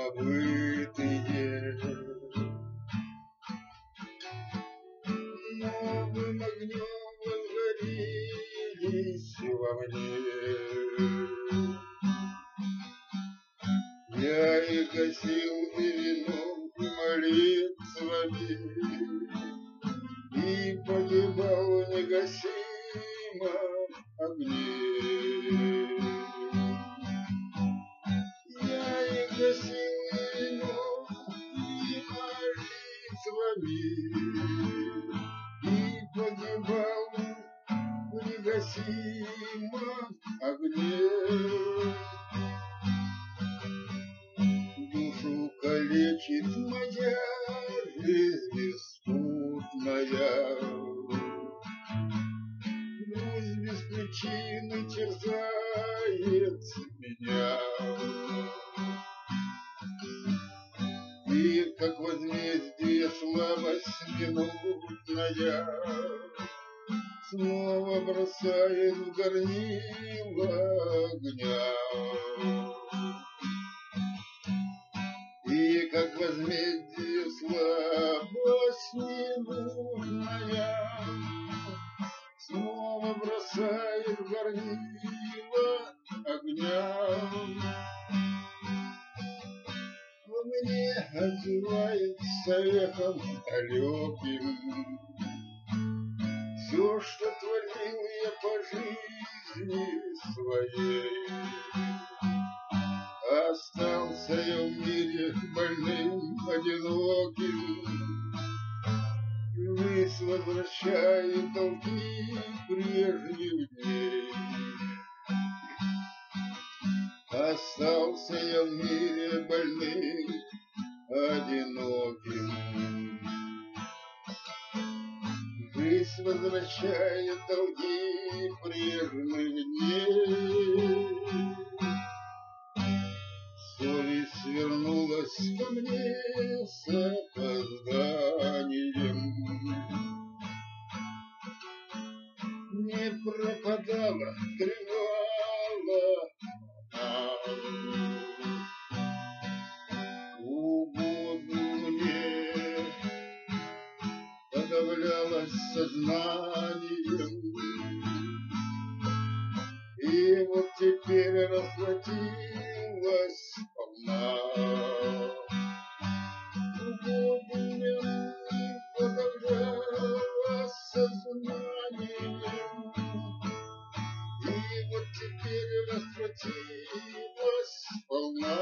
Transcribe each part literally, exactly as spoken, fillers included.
забытые. Новым огнем возгорелись во мне. Я их гасил и вином, и молитвами, и погибал в негасимом огне. Я их гасил и вином, и молитвами, и погибал в негасимом огне. Душу калечит моя жизнь беспутная, грусть без причины терзает меня. И как возмездие слабость минутная снова бросает в горнило огня. И как возмездие слабость ненужная снова бросает в горнило огня. Во мне отзывается эхом далеким все, что творил я по жизни своей. Остался я в мире больным, одиноким, жизнь возвращает долги прежних дней. Остался я в мире больным, одиноким, жизнь возвращает долги прежних дней. Совесть вернулась ко мне с опозданием, не пропадала, тревала она. Угодно мне подавлялась сознанием, и вот теперь расплатилась сполна. Угодно мне подавлялась сознанием, и вот теперь расплатилась сполна.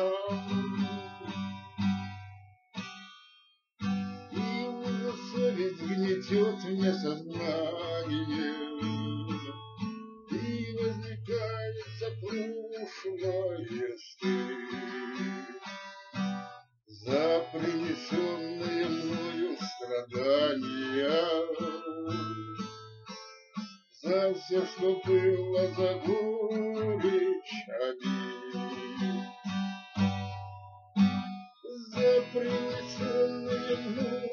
И уже совесть гнетет мне сознание, и возникает за прошлое стыд, за принесенные мною страдания, за все, что было, за горечь обид, за принесенные мною